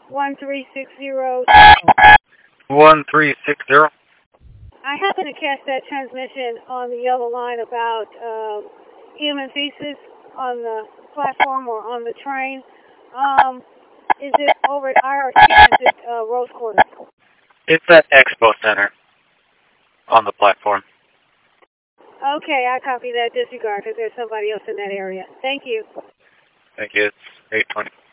1360. 1360. I happened to catch that transmission on the yellow line about human feces on the platform or on the train. Is it over at IRC or is it Rose Quarter? It's at Expo Center on the platform. Okay, I copy that. Disregard because there's somebody else in that area. Thank you. Thank you. It's 8:20.